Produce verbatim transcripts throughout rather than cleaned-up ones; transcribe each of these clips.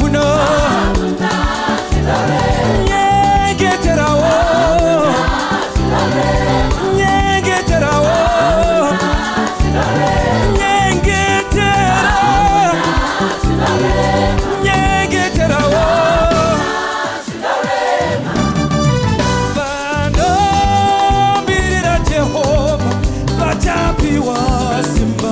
kuno Nyegetera wo Nyegetera wo Nyegetera Nyegetera wo Vano mirira Jehova Vachapi wa simba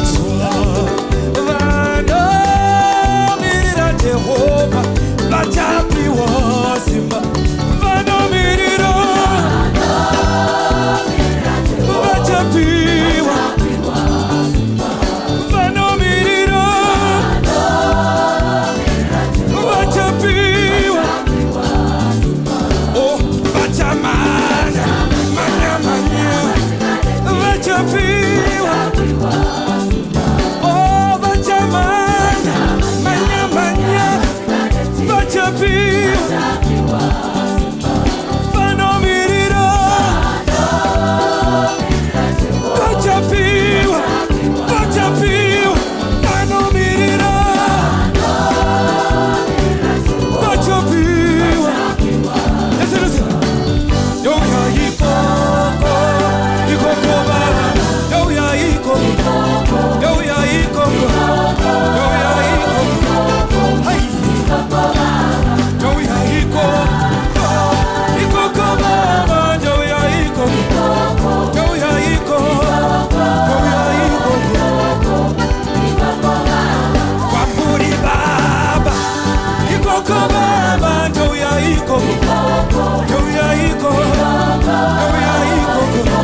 Vano mirira Jehova Vachapi wa simba Vano mirira Vachapi wa Vano mirira Vachapi wa Oh Vachamana Manya manya Vachapi wa Oh Vachamana Manya manya Vachapi wa Vano mirira Vachapi wa Vachapi wa Vano mirira Vachapi wa Listen, listen. Yo ya ikoko Ikoko baba Yo ya ikoko Yo ya ikoko Yo ya ikoko Hai Yo ya ikoko Ikoko baba Yo ya ikoko Yo ya ikoko Yo ya ikoko Kwamburi baba Ikoko baba Yo ya ikoko Yo ya ikoko Yo ya ikoko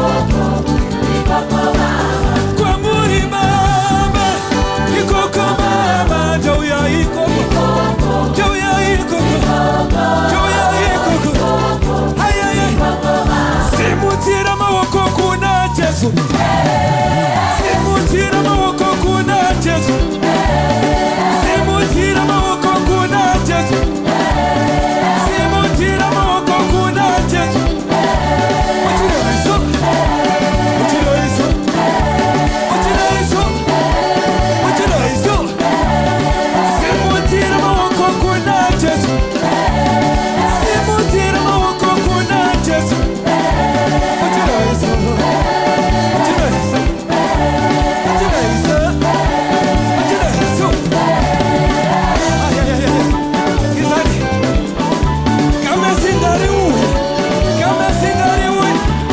Kwamburi baba Ikoko baba Yo ya ikoko Yo ya ikoko Yo ya ikoko Ay ay ay Simutira mawoko kuna Jesu Simutira mawoko kuna Jesu Simutira mawoko kuna Jesu Simutira mawoko kuna Jesu Utira iso Utira iso Utira iso Utira iso Simutira mawoko kuna Jesu Simutira mawoko kuna Jesu Utira iso Utira iso Utira iso Utira iso Ay ay ay ay Izani Kama singari uwe Kama singari uwe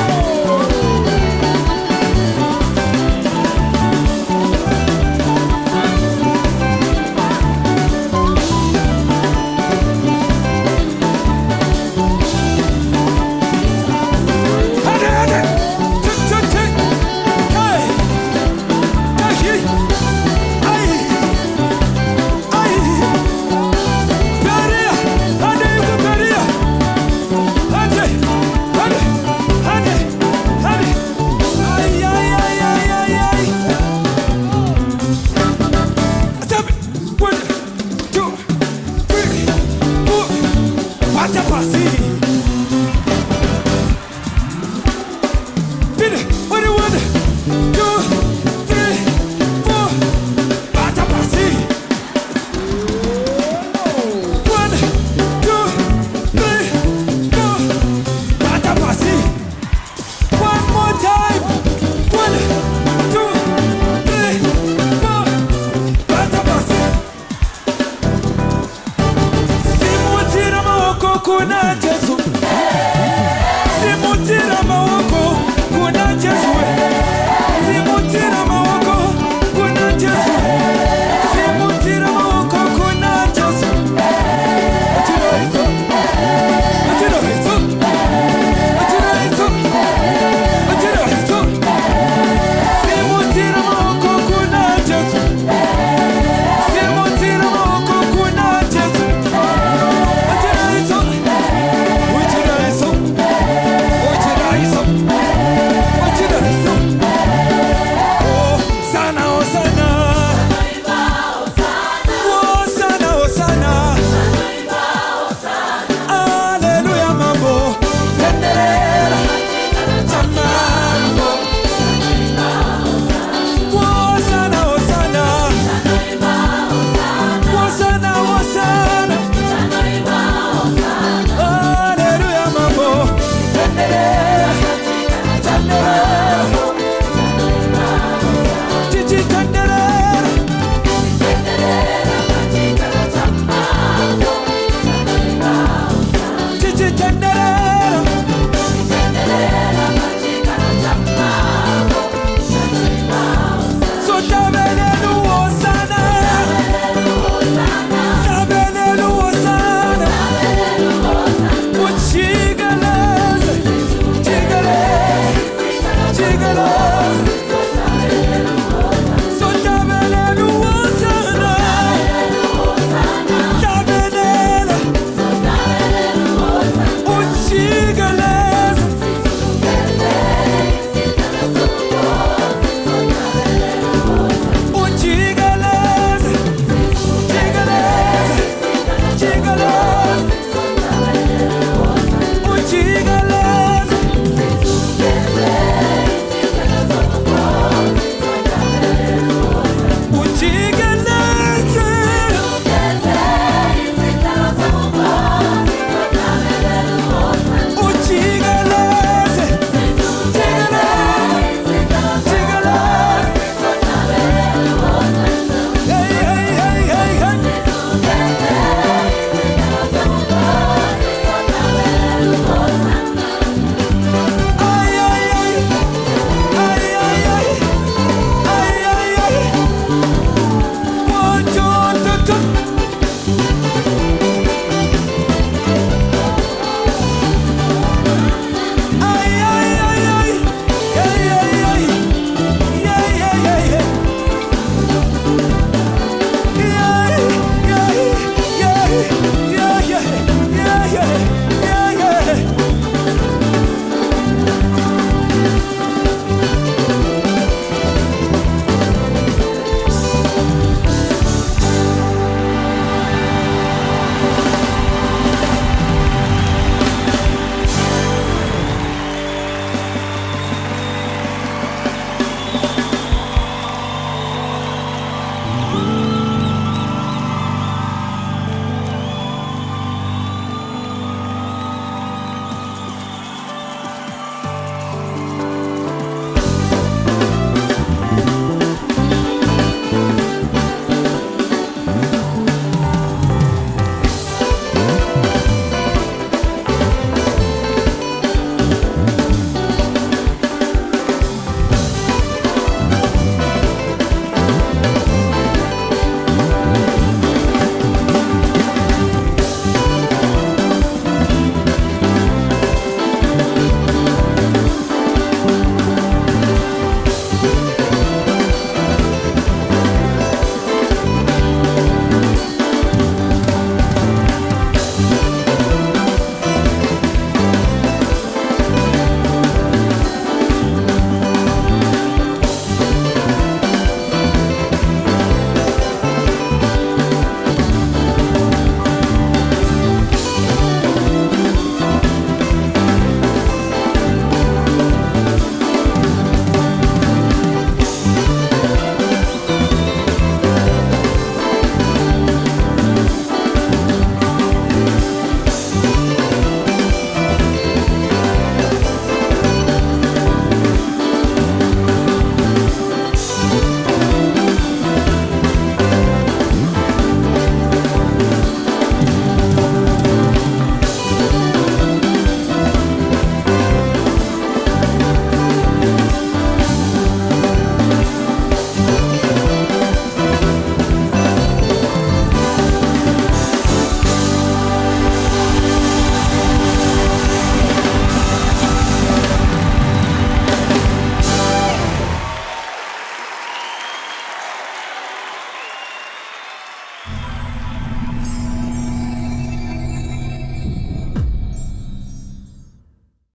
Hadi hadi Tık tık tık Hey Taki Ay Ay Periya Hadi yukarı Periya Hadi Hadi Hadi Hadi Ay ay ay ay ay ay Tabii One Two Three Four Pata pasi Bir One one Two Three Four Pata pasi One Two Three Four Pata pasi One more time One Two Three Four Pata pasi Simutira mawoko kuna Jesu